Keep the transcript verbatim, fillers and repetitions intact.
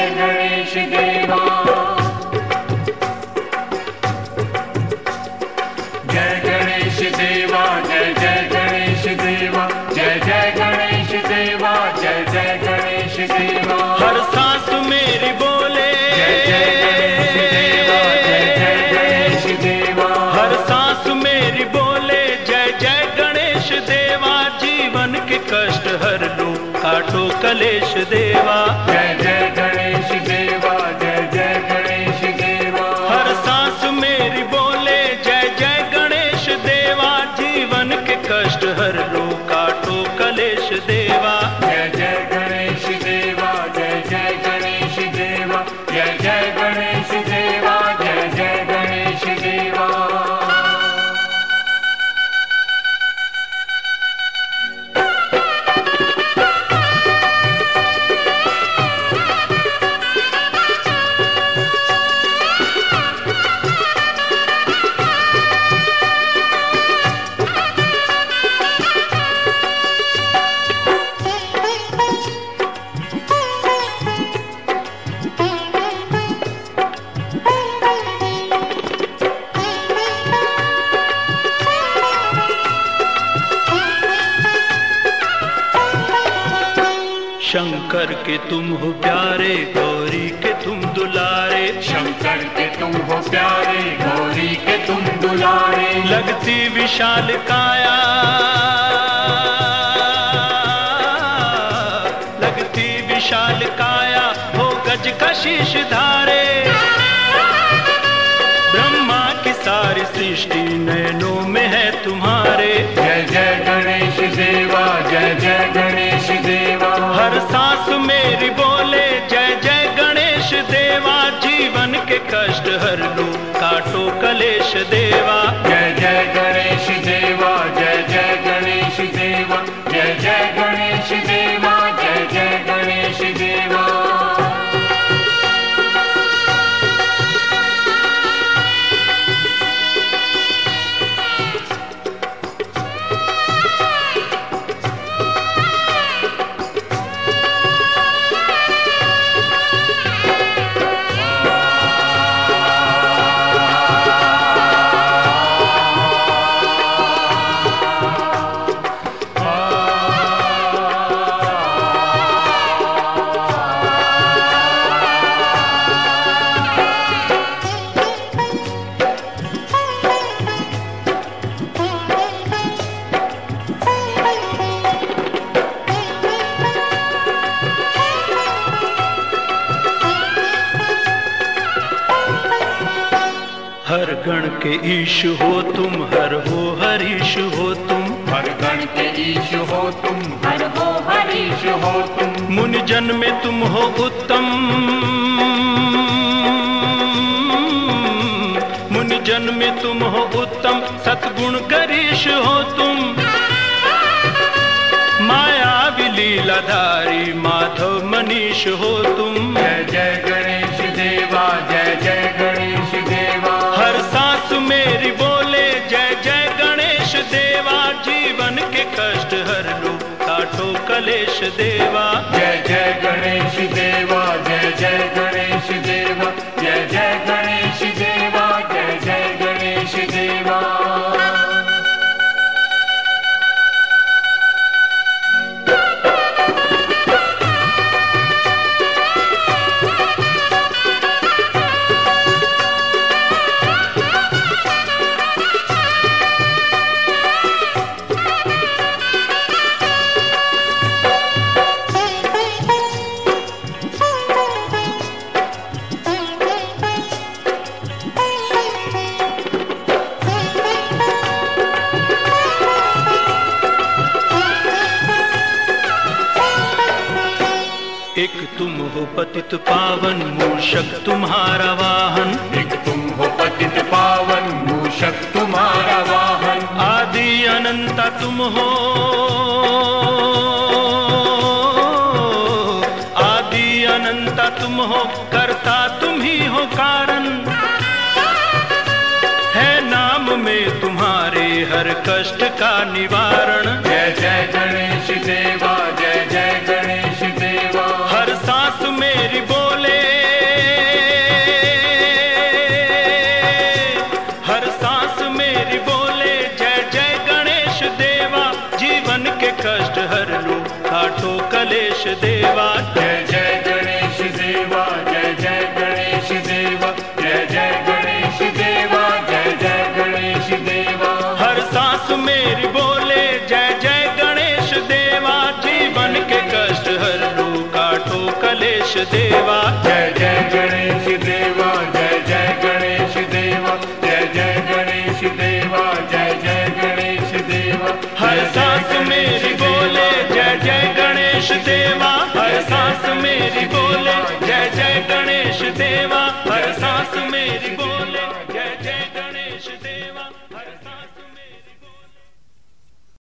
जय गणेश देवा। जय गणेश देवा, जय जय गणेश देवा, जय जय गणेश देवा, जय जय गणेश देवा। हर सांस मेरी बोले जय जय गणेश देवा, जय जय गणेश देवा। हर सांस मेरी बोले जय जय गणेश देवा। जीवन के कष्ट हर लो, काटो कलेश देवा। जय जय गणेश देवा, जय जय गणेश देवा। हर सांस मेरी बोले जय जय गणेश देवा। जीवन के कष्ट हर लो, काटो कलेश देवा। जय जय गणेश देवा, जय जय गणेश देवा, जय जय गणेश देवा, जय जय गणेश देवा। शंकर के तुम हो प्यारे, गौरी के तुम दुलारे। शंकर के तुम हो प्यारे, गौरी के तुम दुलारे। लगती विशाल काया, लगती विशाल काया, हो गज का शीश धारे। ब्रह्मा की सारी सृष्टि नयनों में है तुम्हारे। जय जय गणेश देवा, जय जय गणेश देवा। हर सांस मेरी बोले जय जय गणेश देवा। जीवन के कष्ट हर लो, काटो कलेश देवा। जय जय गणेश देवा, जय जय गणेश देवा, जय जय गणेश देवा, जय जय गणेश देवा। हर गण के ईश हो तुम, हर हो हरीश हो तुम। हर गण के ईश हो तुम, हर हो हरीश हो तुम। मुनि जन में तुम हो उत्तम, मुनि जन में तुम हो उत्तम। सतगुण करीश हो तुम, माया लीलाधारी माधव मनीष हो तुम। जय जय गणेश देवा, जय जय गणेश देवा। हर सांस मेरी बोले जय जय गणेश देवा। जीवन के कष्ट हर लो, काटो कलेश देवा। जय जय गणेश देवा, जय जय गणेश देवा, जय जय गणेश देवा, जय जय गणेश देवा। एक तुम हो पतित पावन, मूषक तुम्हारा वाहन। एक तुम हो पतित पावन, मूषक तुम्हारा वाहन। आदि अनंता तुम हो, आदि अनंता तुम हो। करता तुम ही हो कारण, है नाम में तुम्हारे हर कष्ट का निवारण। जय जय गणेश देवा, जय जय गणेश देवा। हर सांस मेरी बोले कलेश देवा। जय जय गणेश देवा, जय जय गणेश देवा, जय जय गणेश देवा, जय जय गणेश देवा। हर सांस मेरी बोले जय जय गणेश देवा, जीवन के कष्ट हर लू काटो कलेश देवा। जय जय गणेश देवा, जय जय गणेश देवा, जय जय गणेश देवा, जय जय गणेश देवा। हर सांस मेरी बोले जय जय गणेश देवा, हर सांस मेरी बोले जय जय गणेश देवा, हर सांस मेरी बोले